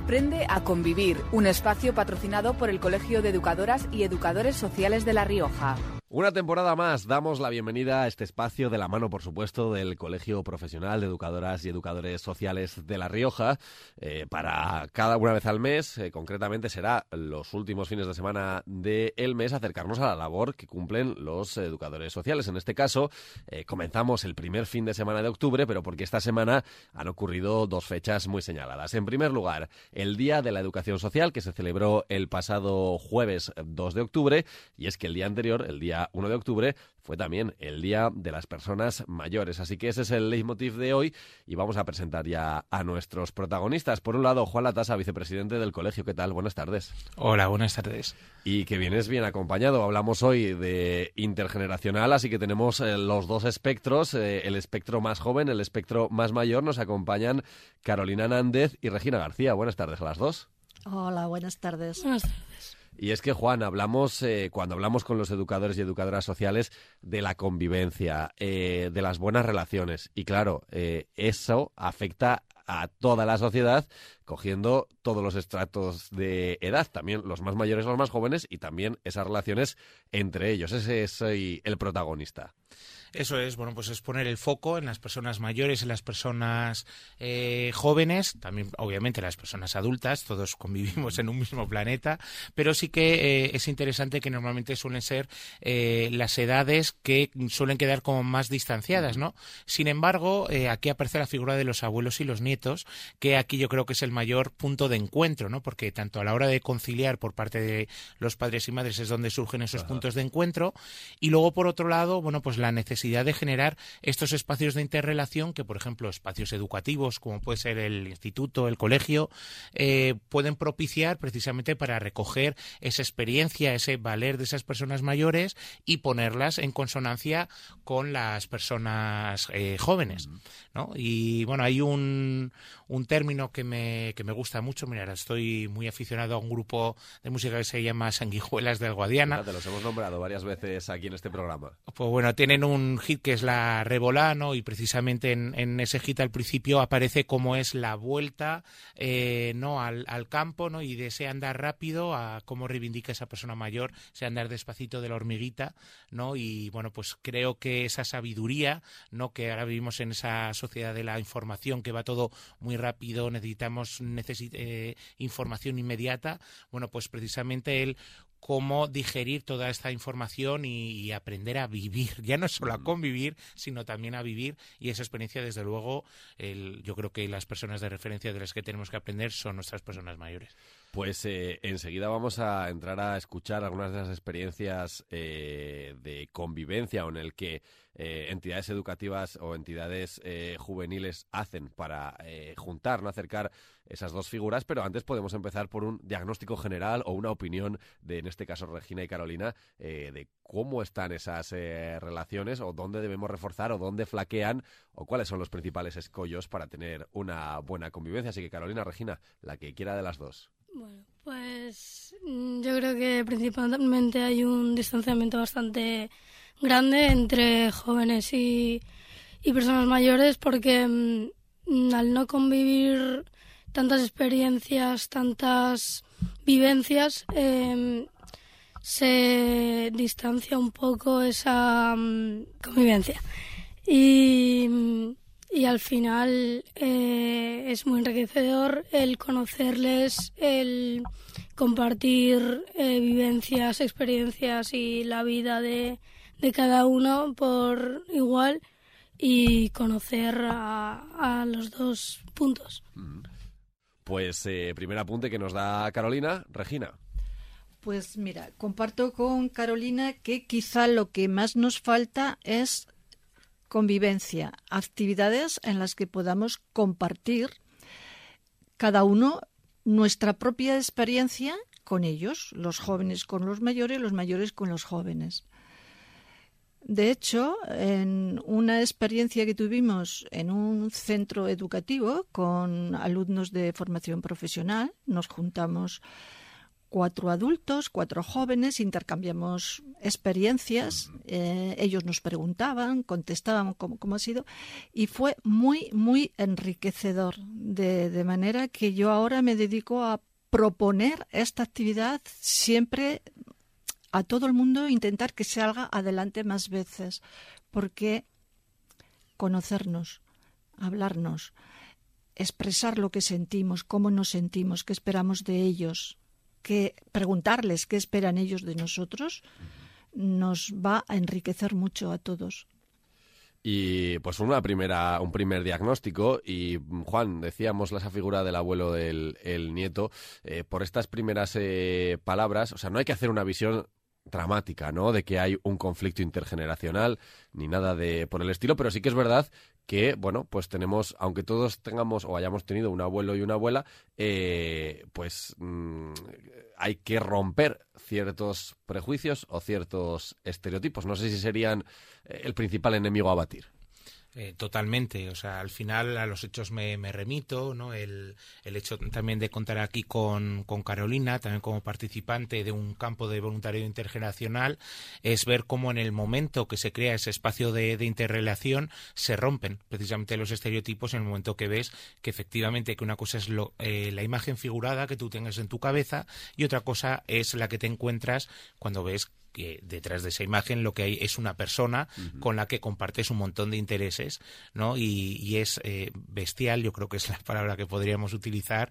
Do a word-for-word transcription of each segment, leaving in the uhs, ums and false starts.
Aprende a convivir, un espacio patrocinado por el Colegio de Educadoras y Educadores Sociales de La Rioja. Una temporada más, damos la bienvenida a este espacio de la mano, por supuesto, del Colegio Profesional de Educadoras y Educadores Sociales de La Rioja. Eh, para cada una vez al mes, eh, concretamente será los últimos fines de semana del mes, acercarnos a la labor que cumplen los educadores sociales. En este caso, eh, comenzamos el primer fin de semana de octubre, pero porque esta semana han ocurrido dos fechas muy señaladas. En primer lugar, el Día de la Educación Social, que se celebró el pasado jueves dos de octubre, y es que el día anterior, el día uno de octubre, fue también el Día de las Personas Mayores. Así que ese es el leitmotiv de hoy y vamos a presentar ya a nuestros protagonistas. Por un lado, Juan Latasa, vicepresidente del colegio. ¿Qué tal? Buenas tardes. Hola, buenas tardes. Y que vienes bien acompañado. Hablamos hoy de intergeneracional, así que tenemos eh, los dos espectros, eh, el espectro más joven, el espectro más mayor. Nos acompañan Carolina Nández y Regina García. Buenas tardes a las dos. Hola, buenas tardes. Buenas tardes. Y es que, Juan, hablamos, eh, cuando hablamos con los educadores y educadoras sociales, de la convivencia, eh, de las buenas relaciones. Y claro, eh, eso afecta a toda la sociedad, cogiendo todos los estratos de edad, también los más mayores, los más jóvenes, y también esas relaciones entre ellos. Ese es eh, el protagonista. Eso es, bueno, pues es poner el foco en las personas mayores, en las personas eh, jóvenes, también obviamente las personas adultas, todos convivimos en un mismo planeta, pero sí que eh, es interesante que normalmente suelen ser eh, las edades que suelen quedar como más distanciadas, ¿no? Sin embargo, eh, aquí aparece la figura de los abuelos y los nietos, que aquí yo creo que es el mayor punto de encuentro, ¿no? Porque tanto a la hora de conciliar por parte de los padres y madres es donde surgen esos Ajá. puntos de encuentro, y luego por otro lado, bueno, pues la necesidad de generar estos espacios de interrelación que, por ejemplo, espacios educativos, como puede ser el instituto, el colegio, eh, pueden propiciar precisamente para recoger esa experiencia, ese valer de esas personas mayores y ponerlas en consonancia con las personas eh, jóvenes, ¿no? Y bueno, hay un, un término que me, que me gusta mucho. Mira, estoy muy aficionado a un grupo de música que se llama Sanguijuelas del Guadiana. Fíjate, los hemos nombrado varias veces aquí en este programa. Pues bueno, tienen un hit que es la Revolá, ¿no? Y precisamente en, en ese hit al principio aparece como es la vuelta eh, no al, al campo, ¿no? Y de ese andar rápido a cómo reivindica esa persona mayor, ese andar despacito de la hormiguita, ¿no? Y bueno, pues creo que esa sabiduría, ¿no? Que ahora vivimos en esa sociedad de la información, que va todo muy rápido, necesitamos necesit- eh, información inmediata, bueno, pues precisamente el cómo digerir toda esta información y, y aprender a vivir, ya no solo a convivir, sino también a vivir, y esa experiencia, desde luego, el, yo creo que las personas de referencia de las que tenemos que aprender son nuestras personas mayores. Pues eh, enseguida vamos a entrar a escuchar algunas de las experiencias eh, de convivencia o en el que eh, entidades educativas o entidades eh, juveniles hacen para eh, juntar, no acercar esas dos figuras, pero antes podemos empezar por un diagnóstico general o una opinión de, en este caso, Regina y Carolina, eh, de cómo están esas eh, relaciones o dónde debemos reforzar o dónde flaquean o cuáles son los principales escollos para tener una buena convivencia. Así que, Carolina, Regina, la que quiera de las dos. Bueno, pues yo creo que principalmente hay un distanciamiento bastante grande entre jóvenes y, y personas mayores, porque mm, al no convivir tantas experiencias, tantas vivencias, eh, se distancia un poco esa mm, convivencia. Y... Y al final eh, es muy enriquecedor el conocerles, el compartir eh, vivencias, experiencias y la vida de, de cada uno por igual y conocer a, a los dos puntos. Pues eh, primer apunte que nos da Carolina. Regina. Pues mira, comparto con Carolina que quizá lo que más nos falta es convivencia, actividades en las que podamos compartir cada uno nuestra propia experiencia con ellos, los jóvenes con los mayores, los mayores con los jóvenes. De hecho, en una experiencia que tuvimos en un centro educativo con alumnos de formación profesional, nos juntamos cuatro adultos, cuatro jóvenes, intercambiamos experiencias, eh, ellos nos preguntaban, contestábamos cómo, cómo ha sido, y fue muy, muy enriquecedor, de, de manera que yo ahora me dedico a proponer esta actividad siempre a todo el mundo, intentar que salga adelante más veces, porque conocernos, hablarnos, expresar lo que sentimos, cómo nos sentimos, qué esperamos de ellos, que preguntarles qué esperan ellos de nosotros, nos va a enriquecer mucho a todos. Y pues una primera, un primer diagnóstico, y Juan, decíamos esa figura del abuelo del el nieto, eh, por estas primeras eh, palabras, o sea, no hay que hacer una visión dramática, ¿no?, de que hay un conflicto intergeneracional, ni nada de por el estilo, pero sí que es verdad que, bueno, pues tenemos, aunque todos tengamos o hayamos tenido un abuelo y una abuela, eh, pues mmm, hay que romper ciertos prejuicios o ciertos estereotipos. No sé si serían eh, el principal enemigo a batir. Eh, totalmente, o sea, al final a los hechos me, me remito, ¿no? El, el hecho también de contar aquí con, con Carolina, también como participante de un campo de voluntariado intergeneracional, es ver cómo en el momento que se crea ese espacio de, de interrelación se rompen precisamente los estereotipos, en el momento que ves que efectivamente que una cosa es lo, eh, la imagen figurada que tú tengas en tu cabeza y otra cosa es la que te encuentras cuando ves que detrás de esa imagen lo que hay es una persona uh-huh. con la que compartes un montón de intereses, ¿no? Y, y es eh, bestial, yo creo que es la palabra que podríamos utilizar,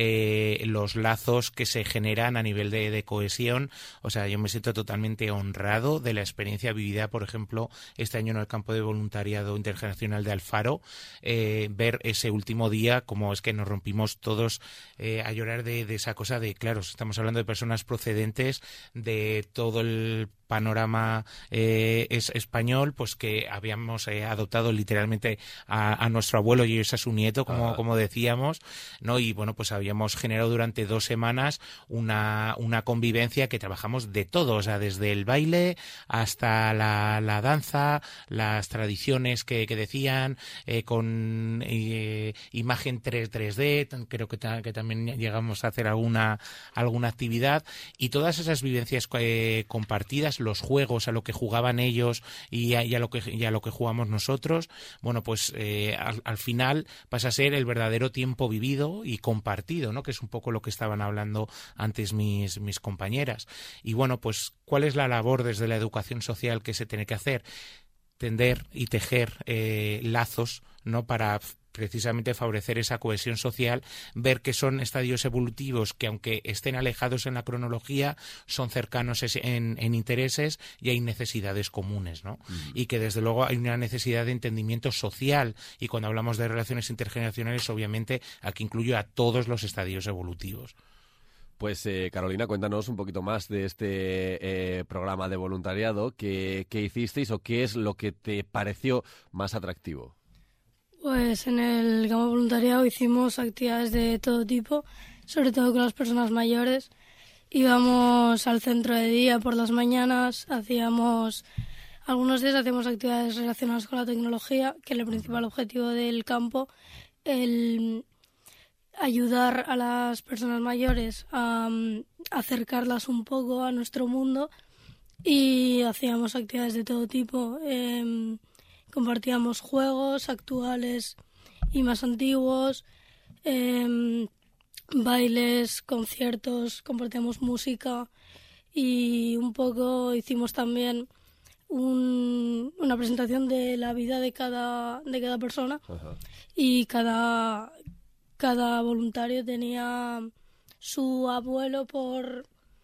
eh, los lazos que se generan a nivel de, de cohesión. O sea, yo me siento totalmente honrado de la experiencia vivida, por ejemplo, este año en el campo de voluntariado intergeneracional de Alfaro, eh, ver ese último día, como es que nos rompimos todos eh, a llorar de, de esa cosa de, claro, estamos hablando de personas procedentes de todo el panorama eh, es español, pues que habíamos eh, adoptado literalmente a, a nuestro abuelo y ellos a su nieto, como, como decíamos, ¿no? Y bueno, pues habíamos generado durante dos semanas una, una convivencia que trabajamos de todo, o sea, desde el baile hasta la, la danza, las tradiciones que, que decían, eh, con eh, imagen tres D, creo que, ta, que también llegamos a hacer alguna, alguna actividad, y todas esas vivencias eh, compartidas, los juegos, a lo que jugaban ellos y a, y a lo que y a lo que jugamos nosotros, bueno, pues eh, al, al final pasa a ser el verdadero tiempo vivido y compartido, ¿no? Que es un poco lo que estaban hablando antes mis, mis compañeras. Y bueno, pues ¿cuál es la labor desde la educación social que se tiene que hacer? Tender y tejer eh, lazos, ¿no? Para precisamente favorecer esa cohesión social, ver que son estadios evolutivos que, aunque estén alejados en la cronología, son cercanos en, en intereses y hay necesidades comunes, ¿no? Mm. Y que desde luego hay una necesidad de entendimiento social, y cuando hablamos de relaciones intergeneracionales, obviamente aquí incluyo a todos los estadios evolutivos. Pues eh, Carolina, cuéntanos un poquito más de este eh, programa de voluntariado que, que hicisteis, o qué es lo que te pareció más atractivo. Pues en el campo de voluntariado hicimos actividades de todo tipo, sobre todo con las personas mayores. Íbamos al centro de día por las mañanas, hacíamos algunos días hacíamos actividades relacionadas con la tecnología, que es el principal objetivo del campo, el ayudar a las personas mayores a um, acercarlas un poco a nuestro mundo, y hacíamos actividades de todo tipo. Eh, Compartíamos juegos actuales y más antiguos, eh, bailes, conciertos, compartíamos música, y un poco hicimos también un, una presentación de la vida de cada, de cada persona. Ajá. Y cada, cada voluntario tenía su abuelo por,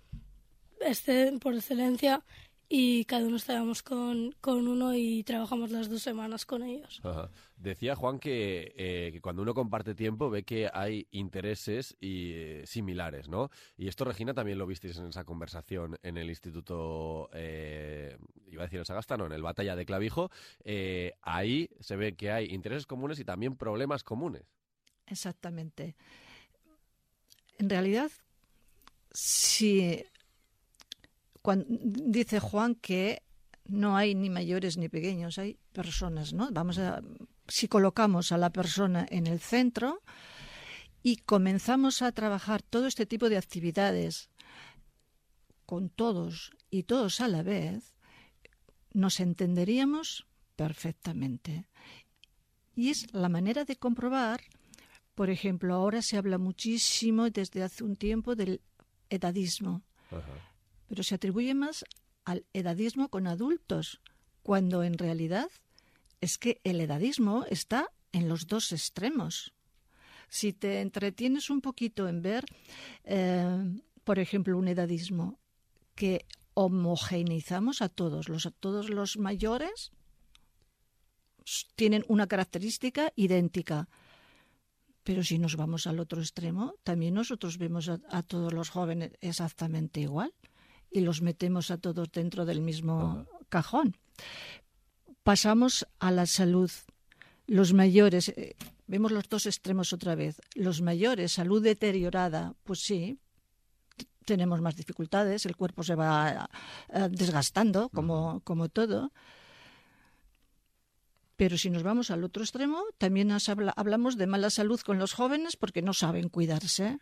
este, por excelencia, y cada uno estábamos con, con uno y trabajamos las dos semanas con ellos. Ajá. Decía Juan que, eh, que cuando uno comparte tiempo ve que hay intereses y, eh, similares, ¿no? Y esto, Regina, también lo visteis en esa conversación en el Instituto, eh, iba a decir el Sagasta, no, en el Batalla de Clavijo. Eh, ahí se ve que hay intereses comunes y también problemas comunes. Exactamente. En realidad, si... Cuando, dice Juan que no hay ni mayores ni pequeños, hay personas, ¿no? Vamos a, si colocamos a la persona en el centro y comenzamos a trabajar todo este tipo de actividades con todos y todos a la vez, nos entenderíamos perfectamente. Y es la manera de comprobar, por ejemplo, ahora se habla muchísimo desde hace un tiempo del edadismo, Ajá. pero se atribuye más al edadismo con adultos, cuando en realidad es que el edadismo está en los dos extremos. Si te entretienes un poquito en ver, eh, por ejemplo, un edadismo que homogeneizamos a todos, los, a todos los mayores tienen una característica idéntica. Pero si nos vamos al otro extremo, también nosotros vemos a, a todos los jóvenes exactamente igual y los metemos a todos dentro del mismo Ajá. cajón. Pasamos a la salud. Los mayores, eh, vemos los dos extremos otra vez. Los mayores, salud deteriorada, pues sí, t- tenemos más dificultades, el cuerpo se va eh, desgastando, como, como todo. Pero si nos vamos al otro extremo, también nos habla, hablamos de mala salud con los jóvenes porque no saben cuidarse.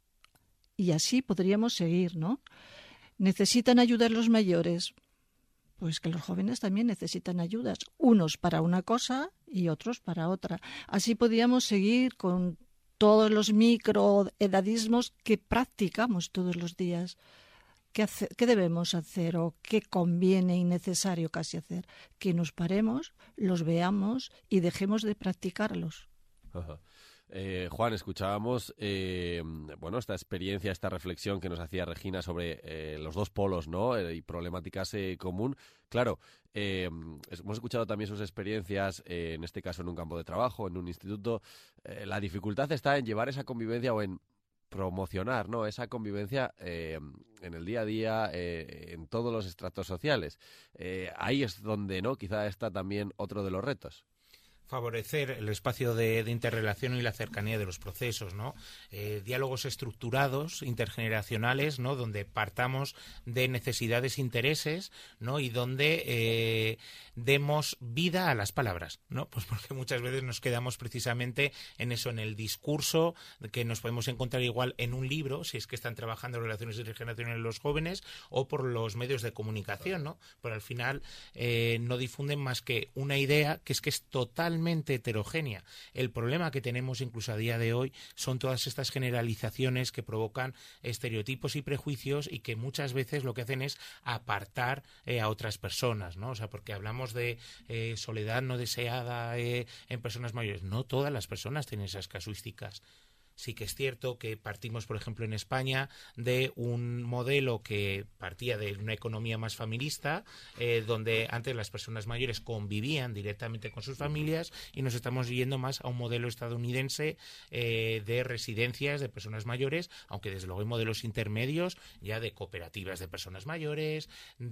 Y así podríamos seguir, ¿no? ¿Necesitan ayuda los mayores? Pues que los jóvenes también necesitan ayudas, unos para una cosa y otros para otra. Así podríamos seguir con todos los microedadismos que practicamos todos los días. ¿Qué, hace, ¿Qué debemos hacer o qué conviene y necesario casi hacer? Que nos paremos, los veamos y dejemos de practicarlos. Ajá. Eh, Juan, escuchábamos eh, bueno, esta experiencia, esta reflexión que nos hacía Regina sobre eh, los dos polos, ¿no? Eh, y problemáticas eh, común. Claro, eh, hemos escuchado también sus experiencias, eh, en este caso en un campo de trabajo, en un instituto. Eh, la dificultad está en llevar esa convivencia o en promocionar, ¿no?, esa convivencia eh, en el día a día, eh, en todos los estratos sociales. Eh, ahí es donde, ¿no?, quizá está también otro de los retos. Favorecer el espacio de, de interrelación y la cercanía de los procesos, ¿no? Eh, diálogos estructurados, intergeneracionales, ¿no? Donde partamos de necesidades, intereses, ¿no? Y donde eh, demos vida a las palabras, ¿no? Pues porque muchas veces nos quedamos precisamente en eso, en el discurso que nos podemos encontrar igual en un libro, si es que están trabajando relaciones intergeneracionales los jóvenes, o por los medios de comunicación, ¿no? Pero al final eh, no difunden más que una idea que es que es totalmente heterogénea. El problema que tenemos incluso a día de hoy son todas estas generalizaciones que provocan estereotipos y prejuicios y que muchas veces lo que hacen es apartar eh, a otras personas, ¿no? O sea, porque hablamos de eh, soledad no deseada eh, en personas mayores. No todas las personas tienen esas casuísticas. Sí que es cierto que partimos, por ejemplo, en España de un modelo que partía de una economía más familista, eh, donde antes las personas mayores convivían directamente con sus familias, y nos estamos yendo más a un modelo estadounidense eh, de residencias de personas mayores, aunque desde luego hay modelos intermedios ya de cooperativas de personas mayores,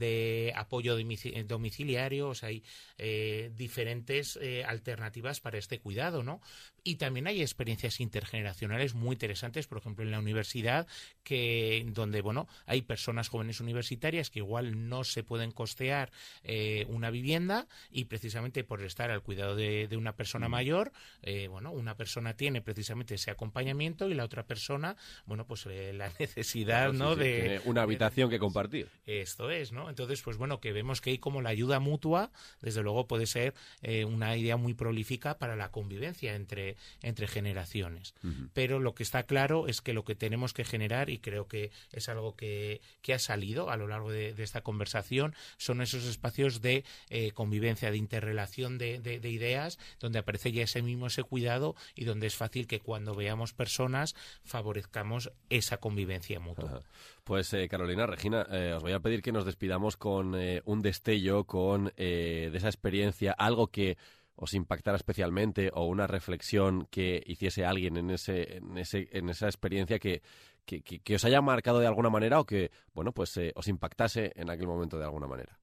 de apoyo domiciliario, o sea, hay eh, diferentes eh, alternativas para este cuidado, ¿no? Y también hay experiencias intergeneracionales muy interesantes, por ejemplo, en la universidad, que donde, bueno, hay personas jóvenes universitarias que igual no se pueden costear eh, una vivienda, y precisamente por estar al cuidado de, de una persona mm. mayor, eh, bueno, una persona tiene precisamente ese acompañamiento y la otra persona, bueno, pues eh, la necesidad, ¿no? Sí, sí, de tiene una habitación de, que compartir. Esto es, ¿no? Entonces, pues bueno, que vemos que hay como la ayuda mutua, desde luego puede ser eh, una idea muy prolífica para la convivencia entre entre generaciones. Uh-huh. Pero lo que está claro es que lo que tenemos que generar, y creo que es algo que, que ha salido a lo largo de, de esta conversación, son esos espacios de eh, convivencia, de interrelación de, de, de ideas, donde aparece ya ese mismo ese cuidado y donde es fácil que cuando veamos personas favorezcamos esa convivencia mutua. Uh-huh. Pues eh, Carolina, Regina, eh, os voy a pedir que nos despidamos con eh, un destello con eh, de esa experiencia, algo que os impactara especialmente, o una reflexión que hiciese alguien en ese, en ese, en esa experiencia que, que, que, que os haya marcado de alguna manera, o que, bueno, pues eh, os impactase en aquel momento de alguna manera.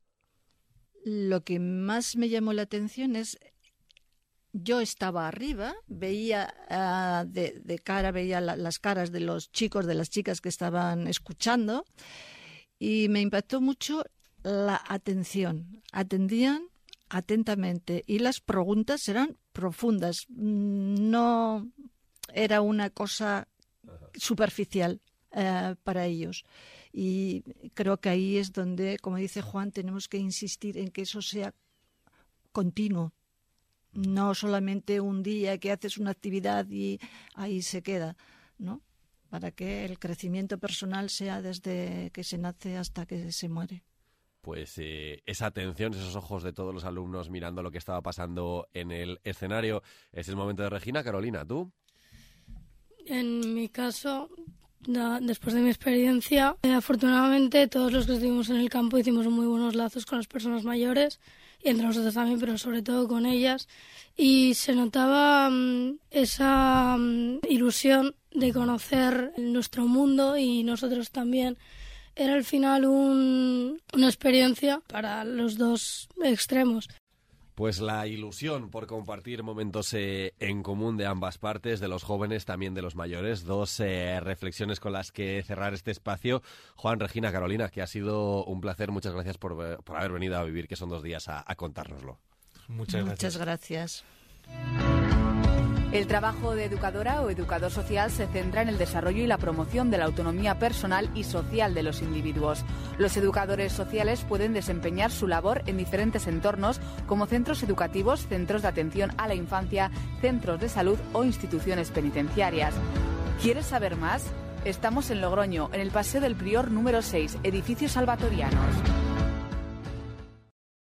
Lo que más me llamó la atención es, yo estaba arriba, veía uh, de, de cara, veía la, las caras de los chicos, de las chicas que estaban escuchando, y me impactó mucho la atención. Atendían atentamente y las preguntas eran profundas, no era una cosa superficial eh, para ellos. Y creo que ahí es donde, como dice Juan, tenemos que insistir en que eso sea continuo. No solamente un día que haces una actividad y ahí se queda, ¿no? Para que el crecimiento personal sea desde que se nace hasta que se muere. Pues eh, esa atención, esos ojos de todos los alumnos mirando lo que estaba pasando en el escenario, es el momento de Regina. Carolina, ¿tú? En mi caso, da, después de mi experiencia, eh, afortunadamente todos los que estuvimos en el campo hicimos muy buenos lazos con las personas mayores, y entre nosotros también, pero sobre todo con ellas, y se notaba um, esa um, ilusión de conocer nuestro mundo, y nosotros también. Era al final un, una experiencia para los dos extremos. Pues la ilusión por compartir momentos eh, en común de ambas partes, de los jóvenes, también de los mayores. Dos eh, reflexiones con las que cerrar este espacio. Juan, Regina, Carolina, que ha sido un placer. Muchas gracias por, por haber venido a vivir, que son dos días, a, a contárnoslo. Muchas gracias. Muchas gracias. El trabajo de educadora o educador social se centra en el desarrollo y la promoción de la autonomía personal y social de los individuos. Los educadores sociales pueden desempeñar su labor en diferentes entornos, como centros educativos, centros de atención a la infancia, centros de salud o instituciones penitenciarias. ¿Quieres saber más? Estamos en Logroño, en el Paseo del Prior número seis, Edificios Salvatorianos.